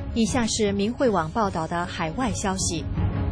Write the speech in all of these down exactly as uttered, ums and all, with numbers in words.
以下是明慧网报道的海外消息，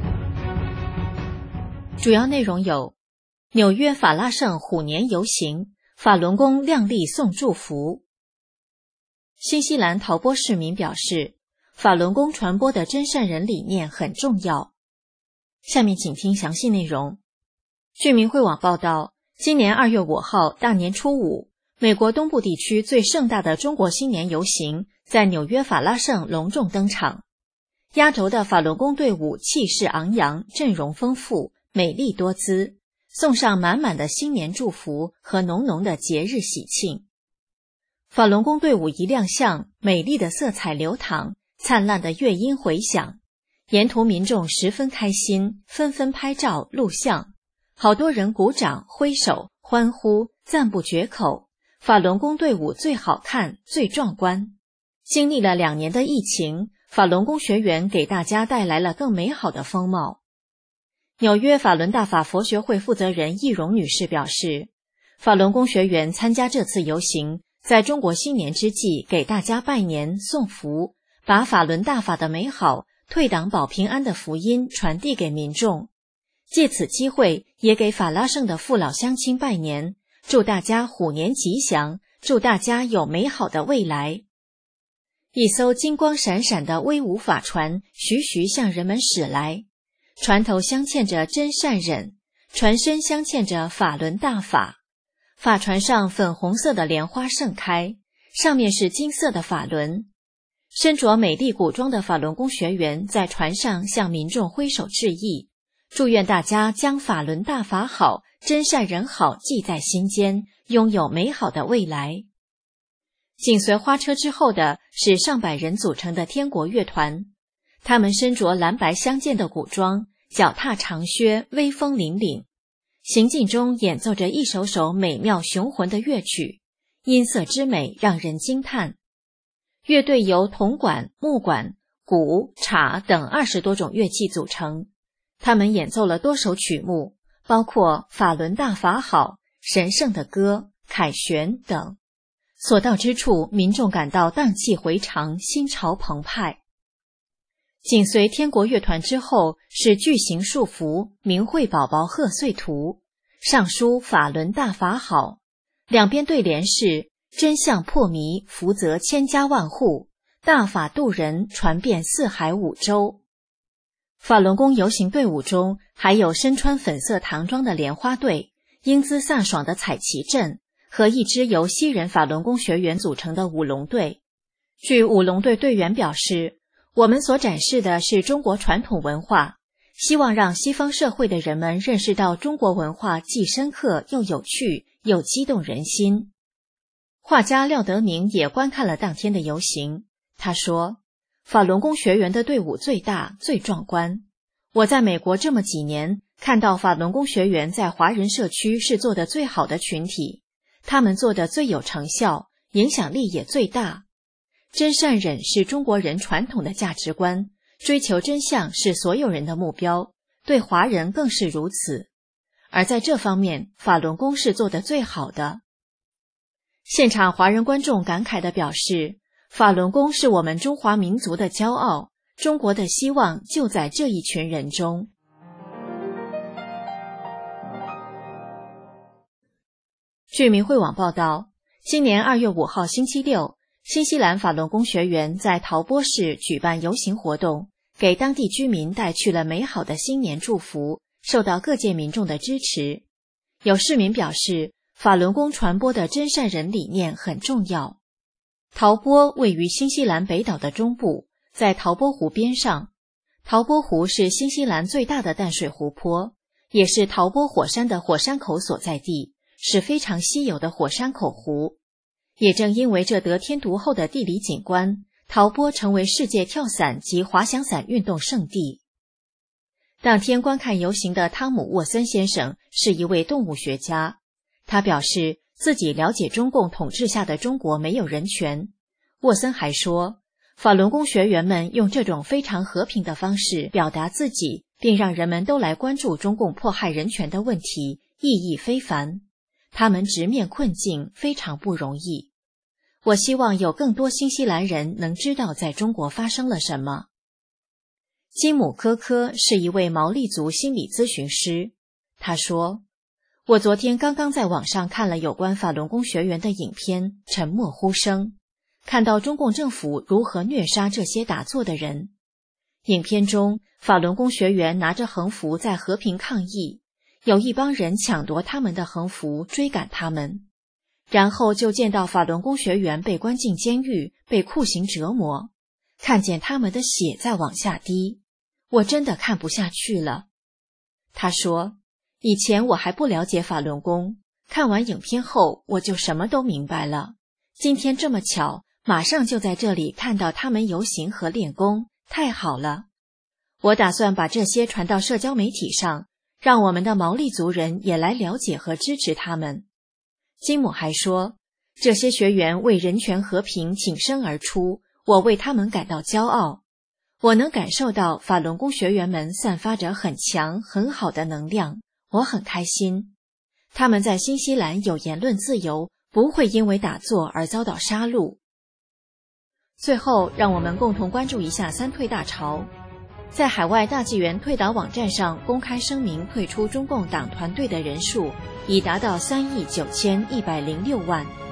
主要内容有：纽约法拉盛虎年游行，法轮功亮丽送祝福。新西兰陶波市民表示，法轮功传播的真善人理念很重要。下面请听详细内容。据明慧网报道，今年二月五号大年初五，美国东部地区最盛大的中国新年游行在纽约法拉盛隆重登场。压轴的法轮功队伍气势昂扬，阵容丰富，美丽多姿，送上满满的新年祝福和浓浓的节日喜庆。法轮功队伍一亮相，美丽的色彩流淌，灿烂的乐音回响，沿途民众十分开心，纷纷拍照录像，好多人鼓掌挥手欢呼，赞不绝口。法轮功队伍最好看，最壮观。经历了两年的疫情，法轮功学员给大家带来了更美好的风貌。纽约法轮大法佛学会负责人易容女士表示，法轮功学员参加这次游行，在中国新年之际给大家拜年送福，把法轮大法的美好、退党保平安的福音传递给民众。借此机会也给法拉盛的父老乡亲拜年，祝大家虎年吉祥，祝大家有美好的未来。一艘金光闪闪的威武法船徐徐向人们驶来，船头镶嵌着真善忍，船身镶嵌着法轮大法。法船上粉红色的莲花盛开，上面是金色的法轮。身着美丽古装的法轮功学员在船上向民众挥手致意，祝愿大家将法轮大法好、真善人好记在心间，拥有美好的未来。紧随花车之后的是上百人组成的天国乐团，他们身着蓝白相间的古装，脚踏长靴，威风凛凛，行进中演奏着一首首美妙雄浑的乐曲，音色之美让人惊叹。乐队由铜管、木管、鼓、镲等二十多种乐器组成，他们演奏了多首曲目，包括法轮大法好、神圣的歌、凯旋等。所到之处，民众感到荡气回肠，心潮澎湃。紧随天国乐团之后是巨型束缚明慧宝宝贺岁图，上书法轮大法好，两边对联是真相破迷，福泽千家万户，大法度人，传遍四海五洲。法轮功游行队伍中还有身穿粉色唐装的莲花队，英姿飒爽的彩旗阵，和一支由西人法轮功学员组成的舞龙队。据舞龙队队员表示，我们所展示的是中国传统文化，希望让西方社会的人们认识到中国文化既深刻又有趣，又激动人心。画家廖德明也观看了当天的游行，他说，法轮功学员的队伍最大最壮观，我在美国这么几年，看到法轮功学员在华人社区是做得最好的群体，他们做得最有成效，影响力也最大。真善忍是中国人传统的价值观，追求真相是所有人的目标，对华人更是如此。而在这方面，法轮功是做得最好的。现场华人观众感慨地表示，法轮功是我们中华民族的骄傲，中国的希望就在这一群人中。据明慧网报道，今年二月五号星期六，新西兰法轮功学员在陶波市举办游行活动，给当地居民带去了美好的新年祝福，受到各界民众的支持。有市民表示，法轮功传播的真善人理念很重要。陶波位于新西兰北岛的中部，在陶波湖边上。陶波湖是新西兰最大的淡水湖泊，也是陶波火山的火山口所在地，是非常稀有的火山口湖。也正因为这得天独厚的地理景观，陶波成为世界跳伞及滑翔伞运动胜地。当天观看游行的汤姆·沃森先生是一位动物学家，他表示自己了解中共统治下的中国没有人权。沃森还说，法轮功学员们用这种非常和平的方式表达自己，并让人们都来关注中共迫害人权的问题，意义非凡。他们直面困境非常不容易。 我希望有更多新西兰人能知道在中国发生了什么。金姆科科是一位毛利族心理咨询师，他说，我昨天刚刚在网上看了有关法轮功学员的影片《沉默呼声》，看到中共政府如何虐杀这些打坐的人。影片中，法轮功学员拿着横幅在和平抗议，有一帮人抢夺他们的横幅，追赶他们，然后就见到法轮功学员被关进监狱，被酷刑折磨，看见他们的血在往下滴，我真的看不下去了。他说，以前我还不了解法轮功，看完影片后我就什么都明白了。今天这么巧，马上就在这里看到他们游行和练功，太好了。我打算把这些传到社交媒体上，让我们的毛利族人也来了解和支持他们。金姆还说，这些学员为人权和平挺身而出，我为他们感到骄傲。我能感受到法轮功学员们散发着很强很好的能量，我很开心。他们在新西兰有言论自由，不会因为打坐而遭到杀戮。最后，让我们共同关注一下三退大潮。在海外大纪元退党网站上公开声明退出中共党团队的人数已达到三亿九千一百零六万。